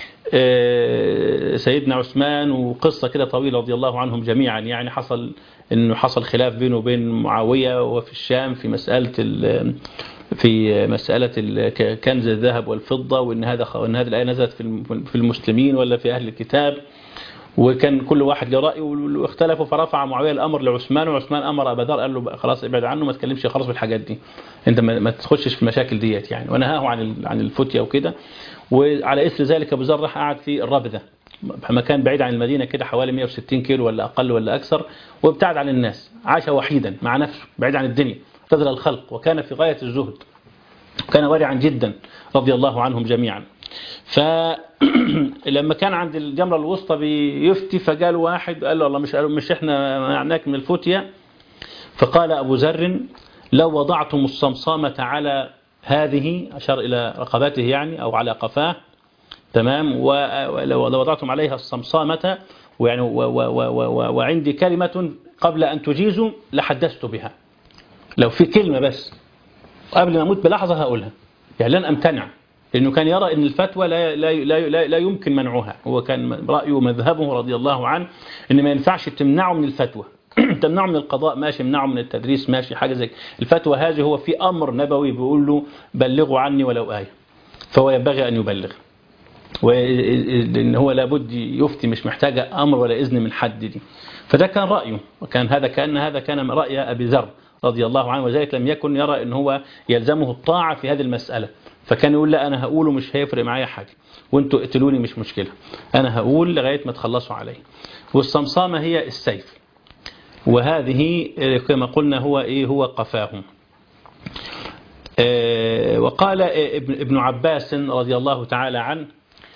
سيدنا عثمان، وقصة كده طويلة رضي الله عنهم جميعا يعني. حصل انه حصل خلاف بينه وبين معاوية وفي الشام في مسألة في مسألة كنز الذهب والفضة، وإن هذا وإن هذه الآية نزلت في المسلمين ولا في أهل الكتاب، وكان كل واحد له رأي واختلفوا. فرفع معاوية الأمر لعثمان، وعثمان أمر أبا ذر قال له خلاص ابعد عنه، ما تكلمش خلاص بالحاجات دي، أنت ما تخشش في المشاكل ديت يعني، ونهاه عن عن الفتية وكده. وعلى إثر ذلك أبو ذر راح قعد في الربذة، مكان بعيد عن المدينة كده حوالي مئة وستين كيلو ولا أقل ولا أكثر، وابتعد عن الناس، عاش وحيدا مع نفسه بعيد عن الدنيا اعتزل الخلق، وكان في غاية الزهد، كان ورعا جدا رضي الله عنهم جميعا. فلما كان عند الجمرة الوسطى بيفتي، فقال واحد قال له الله مش مش احنا معناك من الفتية؟ فقال أبو ذر لو وضعتم الصمصامة على هذه، أشار إلى رقبته يعني أو على قفاه، تمام، ولو وضعتم عليها الصمصامة ويعني وعندي كلمة قبل أن تجيزوا لحدثت بها، لو في كلمة بس قبل ما أموت بلحظة هقولها، يعني لن أمتنع، لأنه كان يرى أن الفتوى لا, لا, لا, لا, لا يمكن منعها. هو كان رأيه ومذهبه رضي الله عنه أن ما ينفعش تمنعه من الفتوى تمنعه من القضاء ماشي، منعه من التدريس ماشي، حاجة زي الفتوى هذه هو في أمر نبوي بيقول له بلغوا عني ولو آية، فهو ينبغي أن يبلغ، وإن هو لابد يفتي، مش محتاجة أمر ولا إذن من حد دي. فده كان رأيه، وكان هذا كان هذا كان رأي أبي ذر رضي الله عنه، وذلك لم يكن يرى أن هو يلزمه الطاعة في هذه المسألة، فكان يقول لا أنا هقوله مش هيفرق معايا حاجة، وانتوا اقتلوني مش مشكلة، أنا هقول لغاية ما تخلصوا عليه. والصمصامة هي السيف، وهذه كما قلنا هو إيه هو قفاهم. وقال ابن عباس رضي الله تعالى عنه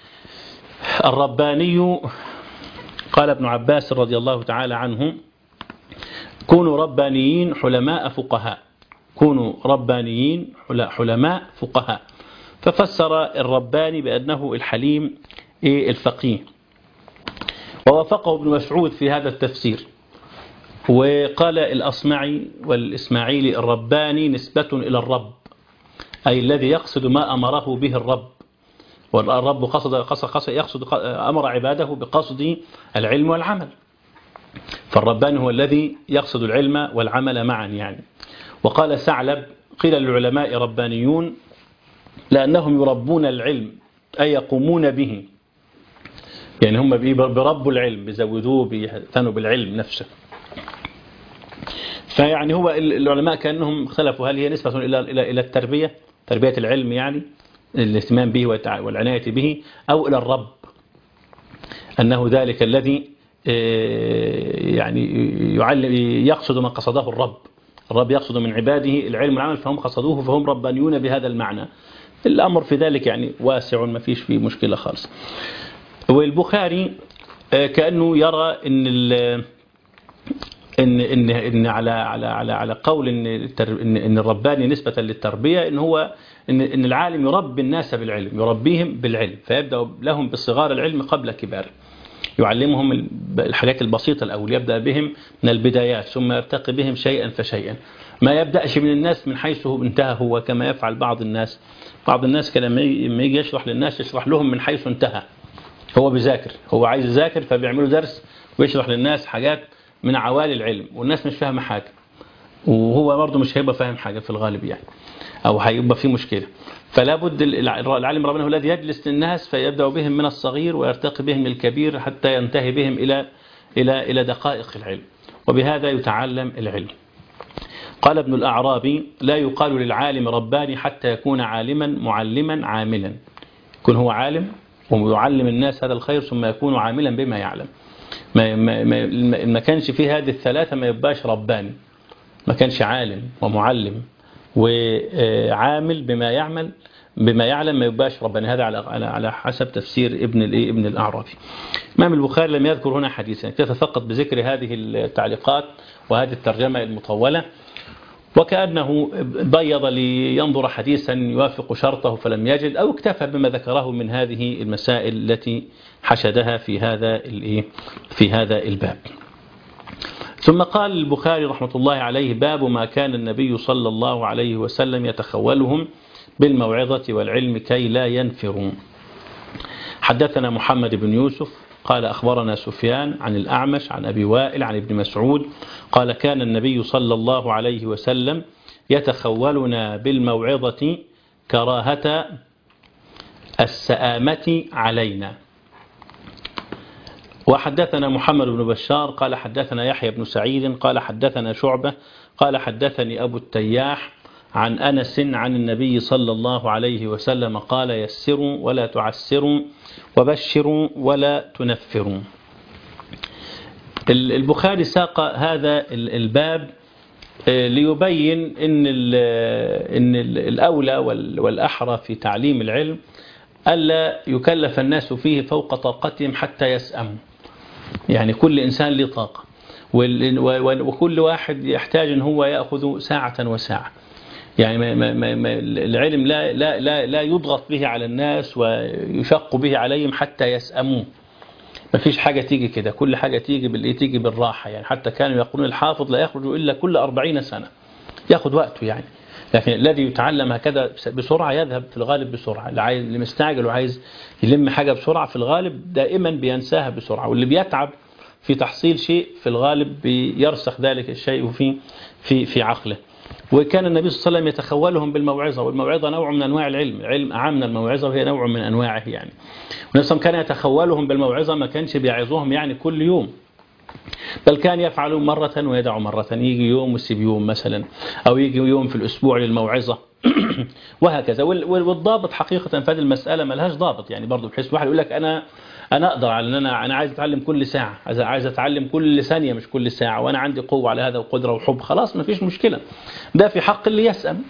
الرباني، قال ابن عباس رضي الله تعالى عنه كونوا ربانيين حلماء فقهاء، كونوا ربانيين حلماء فقهاء. ففسر الرباني بأنه الحليم الفقيه، ووافقه ابن مسعود في هذا التفسير. وقال الأصمعي والإسماعيلي الرباني نسبة إلى الرب، أي الذي يقصد ما أمره به الرب، والرب قصد قصد يقصد أمر عباده بقصد العلم والعمل، فالرباني هو الذي يقصد العلم والعمل معا يعني. وقال ثعلب قيل للعلماء ربانيون لأنهم يربون العلم أي يقومون به، يعني هم بربوا العلم، بيزودوه، بيهتنوا بالعلم نفسه. فيعني هو العلماء كأنهم اختلفوا هل هي نسبة إلى إلى إلى التربية، تربية العلم يعني الاهتمام به والعناية به، أو إلى الرب أنه ذلك الذي يعني يعلم يقصد ما قصده الرب، الرب يقصد من عباده العلم والعمل، فهم قصدوه فهم ربانيون بهذا المعنى. الأمر في ذلك يعني واسع، ما فيش فيه مشكلة خالص. والبخاري كأنه يرى إن إن إن إن على على على على قول إن إن إن الرباني نسبة للتربية، إن هو إن إن العالم يربي الناس بالعلم، يربيهم بالعلم، فيبدأ لهم بصغار العلم قبل كبار، يعلمهم الحاجات البسيطة الأول، يبدأ بهم من البدايات ثم يرتقي بهم شيئا فشيئا، ما يبدأش من الناس من حيث انتهى هو، كما يفعل بعض الناس. بعض الناس لما يجي يشرح للناس يشرح لهم من حيث انتهى، هو بيذاكر، هو عايز يذاكر فبيعملوا درس ويشرح للناس حاجات من عوالي العلم، والناس مش فاهمة حاجة، وهو برضه مش هيبقى فاهم حاجة في الغالب يعني، أو هيبقى في مشكلة. فلا بد العالم ربنا هو الذي يجلس للناس فيبدأ بهم من الصغير ويرتقي بهم الكبير حتى ينتهي بهم إلى إلى إلى دقائق العلم، وبهذا يتعلم العلم. قال ابن الأعرابي لا يقال للعالم رباني حتى يكون عالما معلما عاملا، يكون هو عالم ويعلم الناس هذا الخير ثم يكون عاملا بما يعلم. ما, ما, ما, ما كانش فيه هذه الثلاثة ما يبقاش رباني، ما كانش عالم ومعلم وعامل بما يعمل بما يعلم ما يبقاش رباني. هذا على على حسب تفسير ابن الايه ابن الأعرابي. الإمام البخاري لم يذكر هنا حديثا، اكتفى فقط بذكر هذه التعليقات وهذه الترجمة المطولة، وكأنه بيض لينظر حديثا يوافق شرطه فلم يجد، أو اكتفى بما ذكره من هذه المسائل التي حشدها في هذا في هذا الباب. ثم قال البخاري رحمة الله عليه: باب ما كان النبي صلى الله عليه وسلم يتخولهم بالموعظة والعلم كي لا ينفروا. حدثنا محمد بن يوسف قال أخبرنا سفيان عن الأعمش عن أبي وائل عن ابن مسعود قال: كان النبي صلى الله عليه وسلم يتخولنا بالموعظة كراهة السآمة علينا. وحدثنا محمد بن بشار قال حدثنا يحيى بن سعيد قال حدثنا شعبة قال حدثني أبو التياح عن أنس عن النبي صلى الله عليه وسلم قال: يسروا ولا تعسروا وبشروا ولا تنفروا. البخاري ساق هذا الباب ليبين إن إن الأولى والأحرى في تعليم العلم ألا يكلف الناس فيه فوق طاقتهم حتى يسأموا. يعني كل إنسان له طاقة، وكل واحد يحتاج أن هو يأخذ ساعة وساعة. يعني ما ما ما العلم لا لا لا لا يضغط به على الناس ويشق به عليهم حتى يسأموا. ما فيش حاجة تيجي كده، كل حاجة تيجي بالإيه تيجي بالراحة. يعني حتى كانوا يقولون الحافظ لا يخرج إلا كل أربعين سنة، يأخذ وقته يعني. لكن الذي يتعلم هكذا بسرعة يذهب في الغالب بسرعة. اللي عايز اللي مستعجل وعايز يلم حاجة بسرعة في الغالب دائما بينساها بسرعة. واللي بيتعب في تحصيل شيء في الغالب بيرسخ ذلك الشيء في في في عقله. وكان النبي صلى الله عليه وسلم يتخولهم بالموعظة، والموعظة نوع من أنواع العلم، العلم أعم من الموعظة وهي نوع من أنواعه يعني. ونفسهم كان يتخولهم بالموعظة، ما كانش بيعظهم يعني كل يوم، بل كان يفعل مرة ويدع مرة، يجي يوم ويسيب يوم مثلا، أو يجي يوم في الأسبوع للموعظة وهكذا. والضابط حقيقة في هذه المسألة ما لهاش ضابط يعني. برضو بحيث واحد يقول لك أنا أنا أقدر على أن أنا أنا عايز أتعلم كل ساعة، عايز أتعلم كل ثانية مش كل ساعة، وأنا عندي قوة على هذا وقدرة وحب، خلاص ما فيش مشكلة، ده في حق اللي يسأم.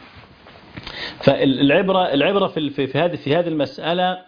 فالعبرة العبرة في في هذه في هذه المسألة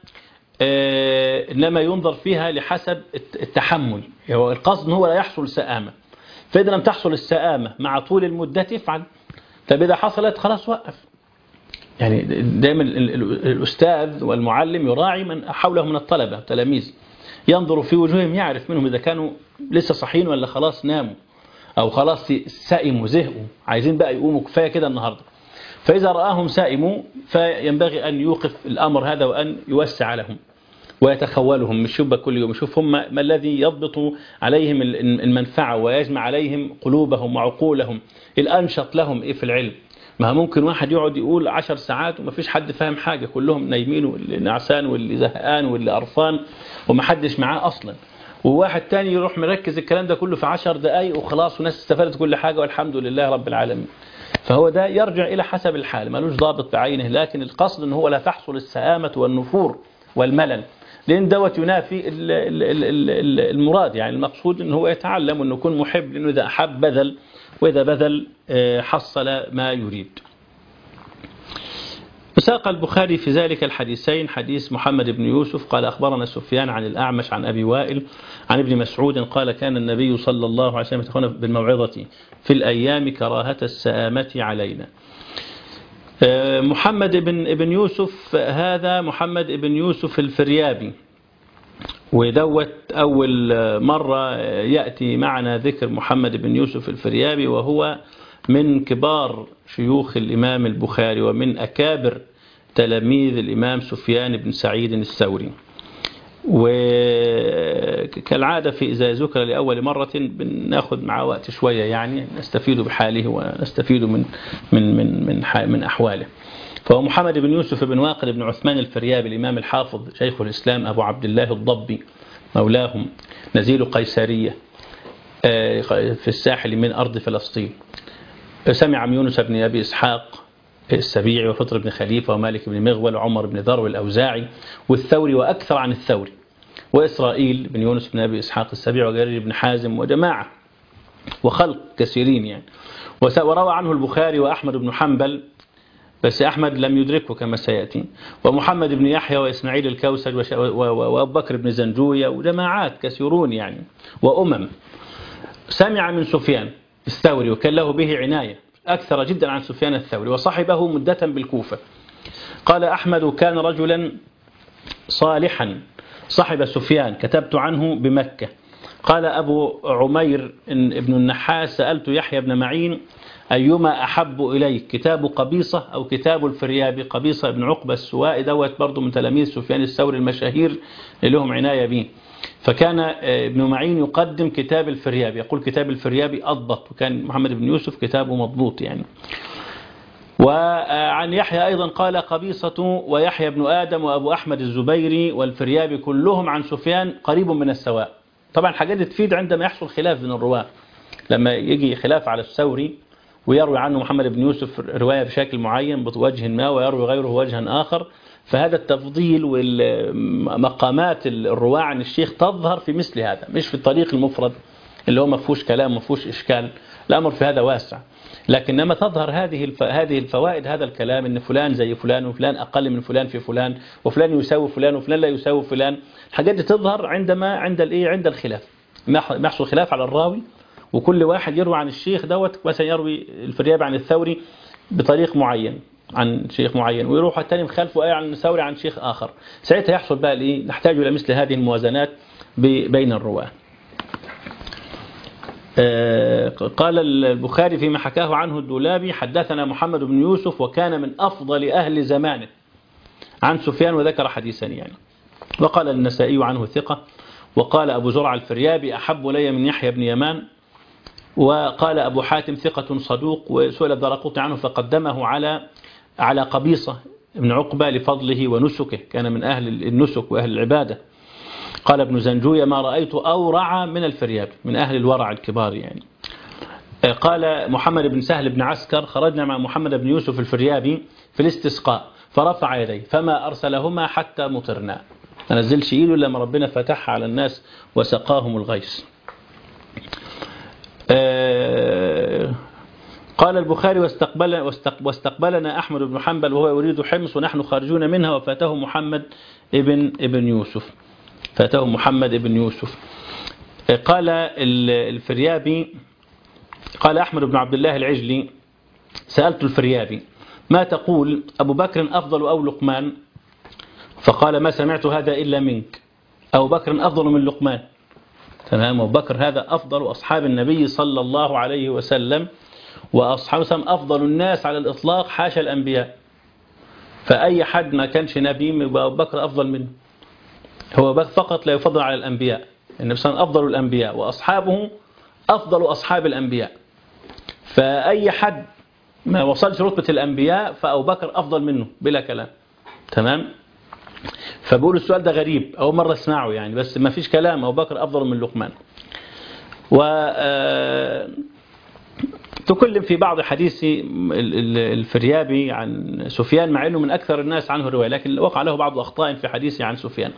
آه إنما ينظر فيها لحسب التحمل. هو القصد هو لا يحصل سآمة، فإذا لم تحصل السآمة مع طول المدة افعل. طب إذا حصلت خلاص وقف. يعني دائما الأستاذ والمعلم يراعي من حوله من الطلبة التلاميذ، ينظر في وجوههم يعرف منهم إذا كانوا لسه صحيين ولا خلاص ناموا، أو خلاص سائموا زهقوا عايزين بقى يقوموا كفاية كده النهاردة. فإذا رآهم سائموا فينبغي أن يوقف الأمر هذا وأن يوسع لهم ويتخولهم، مش يبقى كل يوم. يشوف هم ما الذي يضبط عليهم المنفعة ويجمع عليهم قلوبهم وعقولهم، الأنشط لهم إيه في العلم. ما ممكن واحد يقعد يقول عشر ساعات وما فيش حد فاهم حاجة، كلهم نايمين واللي نعسان واللي زهقان واللي قرفان وما حدش معاه أصلا، وواحد تاني يروح مركز الكلام ده كله في عشر دقايق وخلاص والناس استفادت كل حاجة والحمد لله رب العالمين. فهو ده يرجع إلى حسب الحال، ملوش ضابط بعينه، لكن القصد أنه هو لا تحصل السآمة والنفور والملل، لأن دوت ينافي المراد. يعني المقصود أنه هو يتعلم وأنه يكون محب، لأنه إذا أحب بذل، وإذا بذل حصل ما يريد. وساق البخاري في ذلك الحديثين حديث محمد بن يوسف قال أخبرنا سفيان عن الأعمش عن أبي وائل عن ابن مسعود قال: كان النبي صلى الله عليه وسلم يتخولنا بالموعظة في الأيام كراهة السآمة علينا. محمد بن ابن يوسف هذا محمد بن يوسف الفريابي، ودوت أول مرة يأتي معنا ذكر محمد بن يوسف الفريابي، وهو من كبار شيوخ الإمام البخاري ومن أكابر تلاميذ الإمام سفيان بن سعيد الثوري. وكالعادة في إذا ذكر لأول مرة بناخذ معه وقت شوية، يعني نستفيد بحاله ونستفيد من من من من, من أحواله. فهو محمد بن يوسف بن واقد بن عثمان الفريابي، الإمام الحافظ شيخ الإسلام أبو عبد الله الضبي مولاهم، نزيل قيسارية في الساحل من أرض فلسطين. سمع من يونس بن أبي إسحاق السبيعي وفطر بن خليفة ومالك بن مغول وعمر بن ذر والأوزاعي والثوري وأكثر عن الثوري وإسرائيل بن يونس بن أبي إسحاق السبيعي وجرير بن حازم وجماعة وخلق كثيرين يعني. وروى عنه البخاري وأحمد بن حنبل، بس أحمد لم يدركه كما سيأتي، ومحمد بن يحيى وإسماعيل الكوسج وأبو بكر بن زنجوية وجماعات كثيرون يعني وأمم. سمع من سفيان الثوري وكان له به عناية أكثر جدا عن سفيان الثوري وصحبه مدة بالكوفة. قال أحمد كان رجلا صالحا صحب سفيان كتبت عنه بمكة. قال أبو عمير ابن النحاس سألت يحيى بن معين أيما أحب إليك كتاب قبيصة أو كتاب الفريابي؟ قبيصة بن عقبة السوائي دوت برضو من تلاميذ سفيان الثوري المشاهير اللي لهم عناية به. فكان ابن معين يقدم كتاب الفريابي، يقول كتاب الفريابي أضبط، وكان محمد بن يوسف كتابه مضبوط يعني. وعن يحيى أيضا قال قبيصة ويحيى بن آدم وأبو أحمد الزبيري والفريابي كلهم عن سفيان قريب من السواء. طبعا حاجات تفيد عندما يحصل خلاف بين الرواة، لما يجي خلاف على الثوري ويروي عنه محمد بن يوسف رواية بشكل معين بوجه ما ويروي غيره وجها آخر، فهذا التفضيل والمقامات الرواة عن الشيخ تظهر في مثل هذا، مش في الطريق المفرد اللي هو ما فيهوش كلام ما فيهوش إشكال، الأمر في هذا واسع. لكن لما تظهر هذه هذه الفوائد، هذا الكلام ان فلان زي فلان وفلان أقل من فلان في فلان وفلان يساوي فلان وفلان لا يساوي فلان، الحاجات دي تظهر عندما عند الايه عند الخلاف، ما يحصل خلاف على الراوي وكل واحد يروي عن الشيخ دوت، مثلا يروي الفريابي عن الثوري بطريق معين عن شيخ معين ويروح الثاني مخالفه ايه عن الثوري عن شيخ آخر، ساعتها يحصل بقى الايه، نحتاج الى مثل هذه الموازنات بين الرواه. قال البخاري فيما حكاه عنه الدولابي حدثنا محمد بن يوسف وكان من أفضل أهل زمانه عن سفيان وذكر حديثا يعني. وقال النسائي عنه ثقة، وقال أبو زرع الفريابي أحب لي من يحيى بن يمان، وقال أبو حاتم ثقة صدوق، وسئل الدرقطني عنه فقدمه على على قبيصة ابن عقبة لفضله ونسكه، كان من أهل النسك وأهل العبادة. قال ابن زنجوية ما رأيت أورع من الفريابي، من أهل الورع الكبار يعني. قال محمد بن سهل بن عسكر خرجنا مع محمد بن يوسف الفريابي في الاستسقاء فرفع يديه فما أرسلهما حتى مطرنا، ما نزلش إيده لما ربنا فتح على الناس وسقاهم الغيث. قال البخاري واستقبل واستقبلنا أحمد بن حنبل وهو يريد حمص ونحن خارجون منها وفاته محمد ابن ابن يوسف فاته محمد بن يوسف. قال الفريابي قال أحمد بن عبد الله العجلي سألت الفريابي ما تقول أبو بكر أفضل أو لقمان؟ فقال ما سمعت هذا إلا منك، أبو بكر أفضل من لقمان. تمام، أبو بكر هذا أفضل أصحاب النبي صلى الله عليه وسلم، وأصحابه أفضل الناس على الإطلاق حاشا الأنبياء، فأي حد ما كانش نبي يبقى أبو بكر أفضل منه، هو فقط لا يفضل على الأنبياء، النبي صلى الله عليه وسلم أفضل الأنبياء وأصحابه أفضل أصحاب الأنبياء، فأي حد ما وصلش رتبة الأنبياء فأبو بكر أفضل منه بلا كلام. تمام، فبقول السؤال ده غريب أول مرة اسمعه يعني، بس ما فيش كلام، أبو بكر أفضل من لقمان. و تكلم في بعض حديث الفريابي عن سفيان مع أنه من أكثر الناس عنه رواية، لكن وقع له بعض أخطاء في حديثه عن سفيان،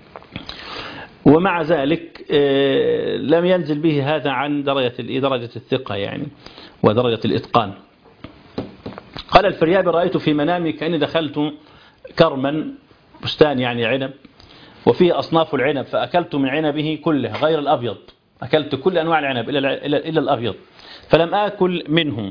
ومع ذلك لم ينزل به هذا عن درجة درجة الثقة يعني ودرجة الإتقان. قال الفريابي رأيت في منامي كأني دخلت كرما بستان يعني عنب وفيه أصناف العنب فأكلت من عنبه كله غير الأبيض، أكلت كل أنواع العنب إلا إلا الأبيض فلم آكل منهم،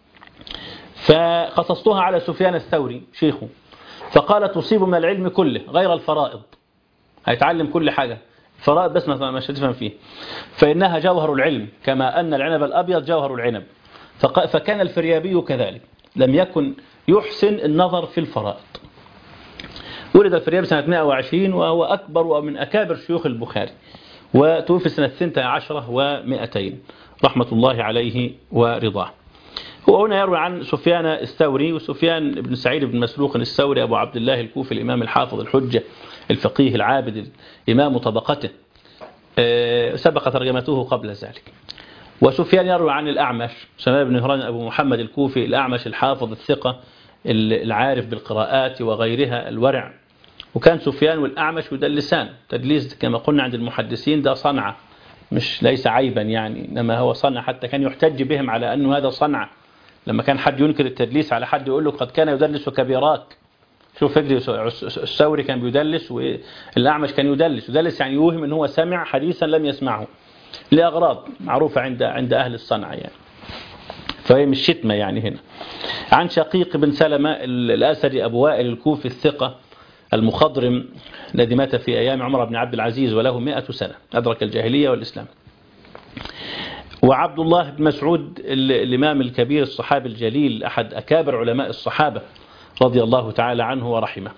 فقصصتها على سفيان الثوري شيخه فقال تصيب من العلم كله غير الفرائض، هيتعلم كل حاجة، فرائض بس ما مش هتفهم فيه، فإنها جوهر العلم كما أن العنب الأبيض جوهر العنب. فكان الفريابي كذلك لم يكن يحسن النظر في الفرائض. ولد الفريابي سنة مئة وعشرين وهو أكبر ومن أكابر شيوخ البخاري، وتوفي سنة ثنتي عشرة ومئتين رحمة الله عليه ورضاه. هو هنا يروي عن سفيان الثوري، وسفيان بن سعيد بن مسروق الثوري أبو عبد الله الكوفي الإمام الحافظ الحجة الفقيه العابد الإمام طبقته، سبق ترجمته قبل ذلك. وسفيان يروي عن الأعمش سماه بن هران أبو محمد الكوفي الأعمش الحافظ الثقة العارف بالقراءات وغيرها الورع. وكان سفيان والأعمش يدلسان. تدليس كما قلنا عند المحدثين ده صنعة، مش ليس عيبا يعني، إنما هو صنعة، حتى كان يحتج بهم على أنه هذا صنعة. لما كان حد ينكر التدليس على حد يقول له قد كان يدلس كبيراك. شوف الثوري كان بيدلس والأعمش كان يدلس. يدلس يعني يوهم أنه هو سمع حديثا لم يسمعه لأغراض معروفة عند عند أهل الصنعة يعني. فهي مش شتمة يعني هنا. عن شقيق بن سلمة الأسدي أبو وائل الكوفي الثقة المخضرم الذي مات في أيام عمر بن عبد العزيز وله مئة سنة، أدرك الجاهلية والإسلام. وعبد الله بن مسعود الإمام الكبير الصحابي الجليل أحد أكابر علماء الصحابة رضي الله تعالى عنه ورحمه.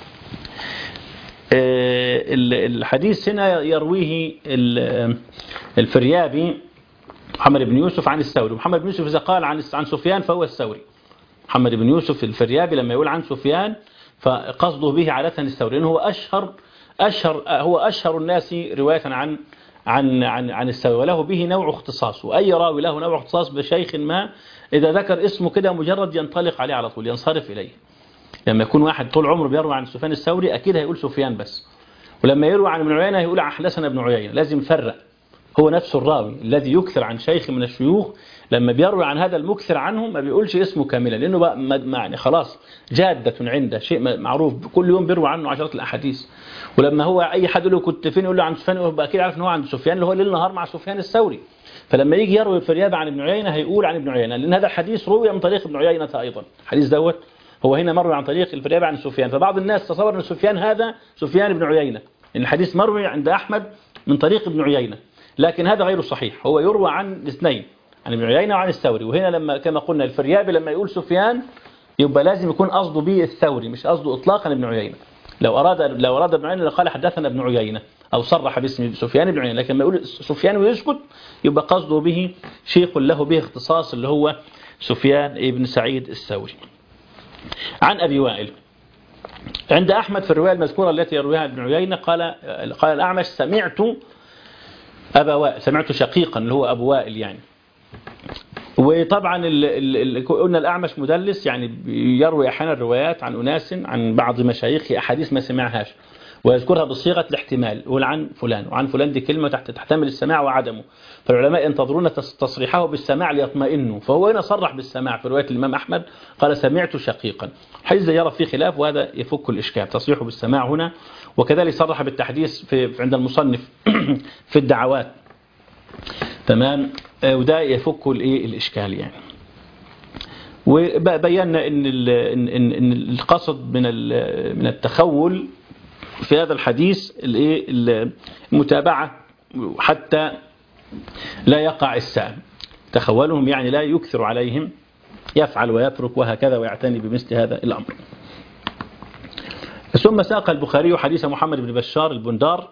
الحديث هنا يرويه الفريابي محمد بن يوسف عن الثوري. محمد بن يوسف إذا قال عن عن سفيان فهو الثوري. محمد بن يوسف الفريابي لما يقول عن سفيان فقصده به عادة الثوري، لأنه هو أشهر أشهر هو أشهر الناس رواية عن عن عن عن الثوري، وله به نوع اختصاص. وأي راوي له نوع اختصاص بشيخ ما إذا ذكر اسمه كده مجرد ينطلق عليه على طول، ينصرف إليه. لما يكون واحد طول عمره بيروي عن سفيان الثوري أكيد هيقول سفيان بس، ولما يروي عن ابن عيينة هيقول عن حدثنا ابن عيينة. لازم يفرق. هو نفسه الراوي الذي يكثر عن شيخ من الشيوخ لما بيروي عن هذا المكثر عنه ما بيقولش اسمه كاملا، لأنه بقى يعني خلاص جادة عنده شيء معروف، كل يوم بيروي عنه عشرات الأحاديث. ولما هو أي حد يقول له كنت فين يقول له عن سفيان، يبقى أكيد عارف إن هو عند سفيان اللي هو ليل نهار مع سفيان الثوري. فلما يجي يروي الفريابي عن ابن عيينة هيقول عن ابن عيينة، لأن هذا الحديث روي من طريق ابن عيينة أيضا. الحديث دوت هو هنا مروي عن طريق الفريابي عن سفيان. فبعض الناس تصور أن سفيان هذا سفيان بن عيينة، إن الحديث مروي عند أحمد من طريق ابن عيينة، لكن هذا غير صحيح. هو يروى عن الاثنين، عن ابن عيينة وعن الثوري. وهنا لما كما قلنا الفريابي لما يقول سفيان يبقى لازم يكون قصده به الثوري، مش قصده إطلاقا ابن عيينة. لو أراد لو أراد ابن عيينة لقال حدثنا ابن عيينة أو صرح باسم سفيان بن عيينة، لكن لما يقول سفيان ويسكت يبقى قصده به شيخ له به اختصاص اللي هو سفيان بن سعيد الثوري. عن أبي وائل عند أحمد في الرواية المذكورة التي يرويها ابن عيينة قال قال الأعمش سمعت أبا وائل، سمعت شقيقا اللي هو أبو وائل يعني. وطبعا قلنا الأعمش مدلس يعني يروي أحيانا الروايات عن أناس عن بعض مشايخه أحاديث ما سمعهاش ويذكرها بصيغة الاحتمال، يقول عن فلان وعن فلان، دي كلمة تحتمل السماع وعدمه. فالعلماء ينتظرون تصريحه بالسماع ليطمئنوا، فهو هنا صرح بالسماع في رواية الإمام أحمد قال سمعت شقيقا. حيث يرى فيه خلاف وهذا يفك الإشكال، تصريحه بالسماع هنا. وكذلك صرح بالتحديث في عند المصنف في الدعوات، تمام، وده يفك الإشكال يعني. وبينا إن إن القصد من من التخول في هذا الحديث المتابعة حتى لا يقع السام، تخولهم يعني لا يكثر عليهم، يفعل ويترك وهكذا ويعتني بمثل هذا الأمر. ثم ساق البخاري حديث محمد بن بشار البندار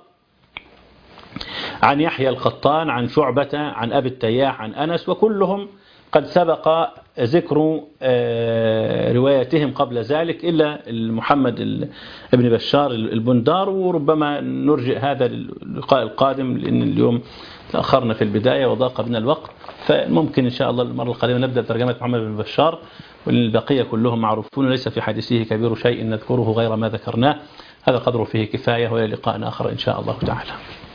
عن يحيى القطان عن شعبة عن أبي التياح عن أنس، وكلهم قد سبق ذكر روايتهم قبل ذلك إلا محمد بن بشار البندار. وربما نرجئ هذا للقاء القادم لأن اليوم تأخرنا في البداية وضاق بنا الوقت، فممكن إن شاء الله المرة القادمة نبدأ ترجمة محمد بن بشار، والبقية كلهم معروفون ليس في حديثه كبير شيء نذكره غير ما ذكرناه. هذا قدر فيه كفاية، وإلى لقاء آخر إن شاء الله تعالى.